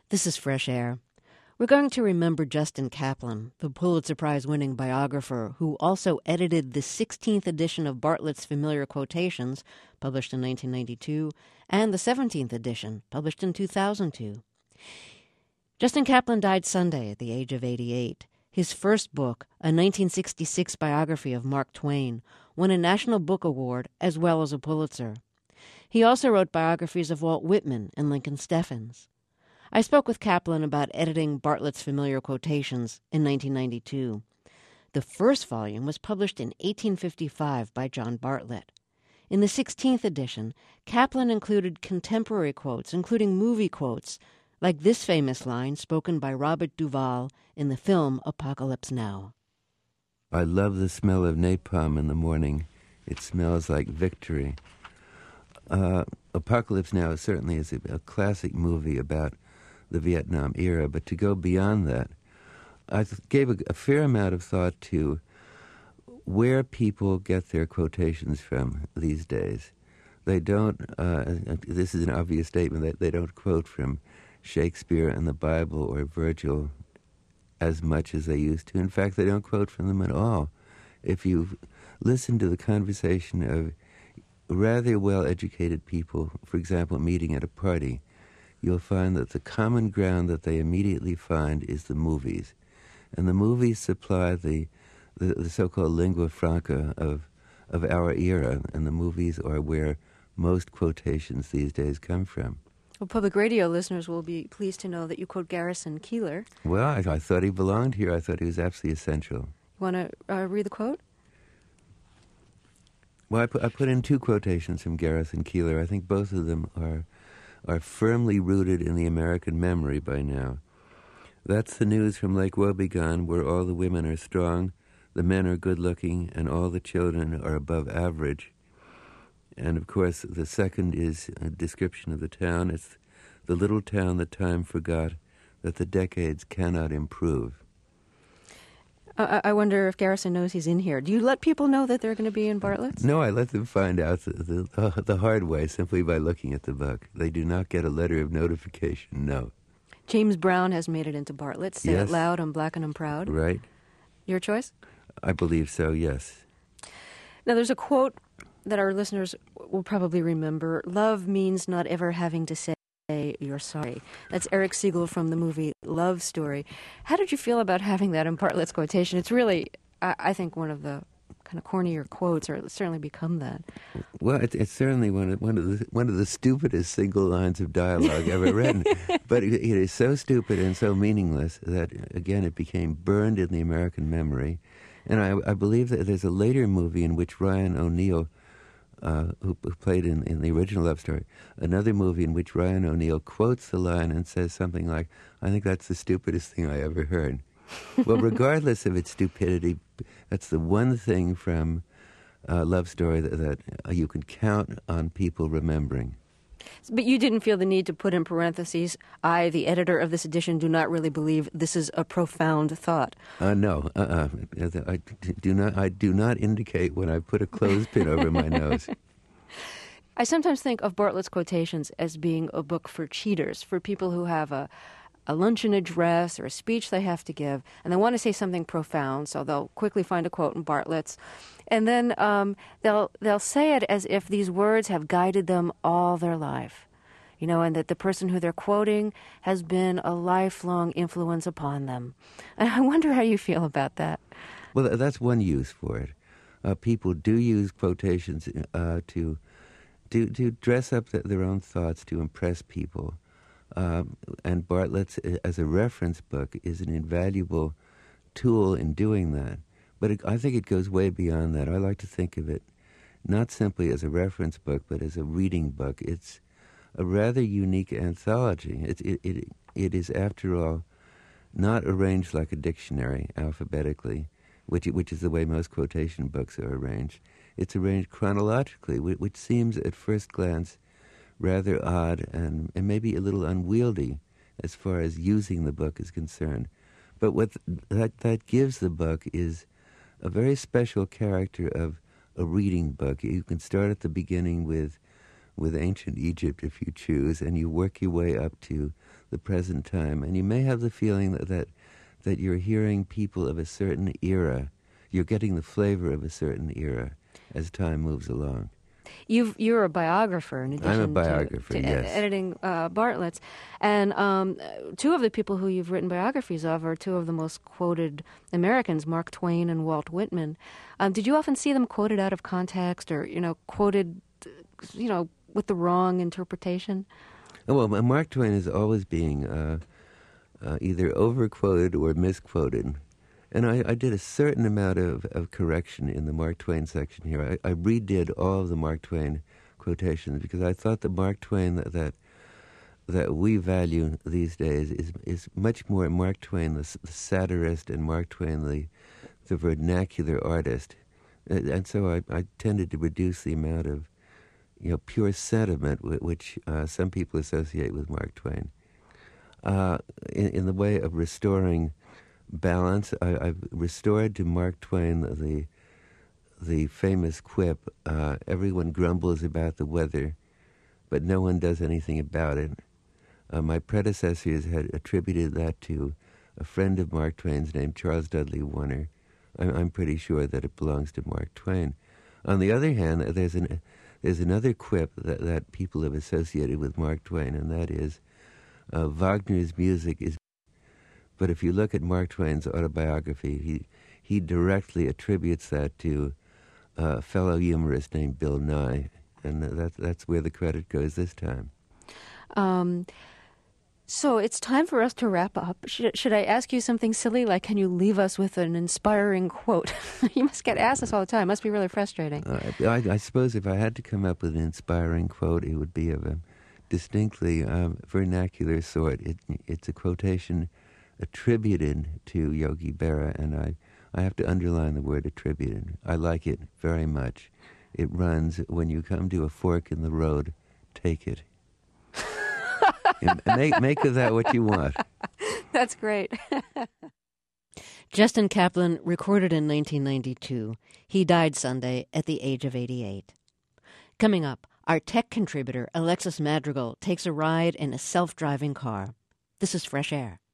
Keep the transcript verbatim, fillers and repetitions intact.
This is Fresh Air. We're going to remember Justin Kaplan, the Pulitzer Prize-winning biographer who also edited the sixteenth edition of Bartlett's Familiar Quotations, published in nineteen ninety-two, and the seventeenth edition, published in two thousand two. Justin Kaplan died Sunday at the age of eighty-eight. His first book, a nineteen sixty-six biography of Mark Twain, won a National Book Award as well as a Pulitzer. He also wrote biographies of Walt Whitman and Lincoln Steffens. I spoke with Kaplan about editing Bartlett's Familiar Quotations in nineteen ninety-two. The first volume was published in eighteen fifty-five by John Bartlett. In the sixteenth edition, Kaplan included contemporary quotes, including movie quotes, like this famous line spoken by Robert Duvall in the film Apocalypse Now. I love the smell of napalm in the morning. It smells like victory. Uh, Apocalypse Now certainly is a, a classic movie about the Vietnam era, but to go beyond that, I th- gave a, a fair amount of thought to where people get their quotations from these days. They don't, uh, this is an obvious statement, that they don't quote from Shakespeare and the Bible or Virgil as much as they used to. In fact, they don't quote from them at all. If you listen to the conversation of rather well-educated people, for example, meeting at a party, you'll find that the common ground that they immediately find is the movies. And the movies supply the, the, the so-called lingua franca of, of our era, and the movies are where most quotations these days come from. Well, public radio listeners will be pleased to know that you quote Garrison Keillor. Well, I, I thought he belonged here. I thought he was absolutely essential. You want to uh, read the quote? Well, I put, I put in two quotations from Garrison Keillor. I think both of them are are firmly rooted in the American memory by now. That's the news from Lake Wobegon, where all the women are strong, the men are good-looking, and all the children are above average. And, of course, the second is a description of the town. It's the little town that time forgot, that the decades cannot improve. Uh, I wonder if Garrison knows he's in here. Do you let people know that they're going to be in Bartlett's? No, I let them find out the, the, uh, the hard way simply by looking at the book. They do not get a letter of notification, no. James Brown has made it into Bartlett's. Say yes. It loud, I'm black and I'm proud. Right. Your choice? I believe so, yes. Now, there's a quote that our listeners will probably remember. Love means not ever having to say you're sorry. That's Eric Siegel from the movie Love Story. How did you feel about having that in Bartlett's quotation? It's really, I, I think, one of the kind of cornier quotes, or it's certainly become that. Well, it, it's certainly one of, one of the one of the stupidest single lines of dialogue ever written. But it, it is so stupid and so meaningless that, again, it became burned in the American memory. And I, I believe that there's a later movie in which Ryan O'Neal, Uh, who, who played in, in the original Love Story, another movie in which Ryan O'Neal quotes the line and says something like, I think that's the stupidest thing I ever heard. Well, regardless of its stupidity, that's the one thing from uh, Love Story that, that uh, you can count on people remembering. But you didn't feel the need to put in parentheses, I, the editor of this edition, do not really believe this is a profound thought. Uh, no, uh-uh. I do not, I do not indicate when I put a clothespin over my nose. I sometimes think of Bartlett's quotations as being a book for cheaters, for people who have a, a luncheon address or a speech they have to give, and they want to say something profound, so they'll quickly find a quote in Bartlett's. And then um, they'll they'll say it as if these words have guided them all their life, you know, and that the person who they're quoting has been a lifelong influence upon them. And I wonder how you feel about that. Well, that's one use for it. Uh, people do use quotations uh, to, to to dress up the, their own thoughts, to impress people. Um, and Bartlett's, as a reference book, is an invaluable tool in doing that. But it, I think it goes way beyond that. I like to think of it not simply as a reference book, but as a reading book. It's a rather unique anthology. It, it, it, it is, after all, not arranged like a dictionary alphabetically, which, which is the way most quotation books are arranged. It's arranged chronologically, which seems at first glance rather odd and, and maybe a little unwieldy as far as using the book is concerned. But what th- that, that gives the book is a very special character of a reading book. You can start at the beginning with with ancient Egypt, if you choose, and you work your way up to the present time. And you may have the feeling that, that, that you're hearing people of a certain era. You're getting the flavor of a certain era as time moves along. You've, you're a biographer in addition I'm a biographer, to, to yes. ed- editing uh, Bartlett's. And um, two of the people who you've written biographies of are two of the most quoted Americans, Mark Twain and Walt Whitman. Um, did you often see them quoted out of context or, you know, quoted, you know, with the wrong interpretation? Oh, well, Mark Twain is always being uh, uh, either overquoted or misquoted. And I, I did a certain amount of, of correction in the Mark Twain section here. I, I redid all of the Mark Twain quotations because I thought the Mark Twain that that, that we value these days is is much more Mark Twain, the, the satirist, and Mark Twain, the the vernacular artist. And, and so I, I tended to reduce the amount of you know pure sentiment w- which uh, some people associate with Mark Twain. Uh, in, in the way of restoring balance, I, I've restored to Mark Twain the the famous quip, uh, everyone grumbles about the weather, but no one does anything about it. Uh, my predecessors had attributed that to a friend of Mark Twain's named Charles Dudley Warner. I'm, I'm pretty sure that it belongs to Mark Twain. On the other hand, there's an there's another quip that, that people have associated with Mark Twain, and that is uh, Wagner's music is. But if you look at Mark Twain's autobiography, he he directly attributes that to a fellow humorist named Bill Nye, and that's that's where the credit goes this time. Um, so it's time for us to wrap up. Should, should I ask you something silly, like can you leave us with an inspiring quote? You must get asked this all the time. It must be really frustrating. Uh, I, I suppose if I had to come up with an inspiring quote, it would be of a distinctly um, vernacular sort. It, it's a quotation attributed to Yogi Berra, and I, I have to underline the word attributed. I like it very much. It runs, when you come to a fork in the road, take it. make, make of that what you want. That's great. Justin Kaplan recorded in nineteen ninety-two. He died Sunday at the age of eighty-eight. Coming up, our tech contributor, Alexis Madrigal, takes a ride in a self-driving car. This is Fresh Air.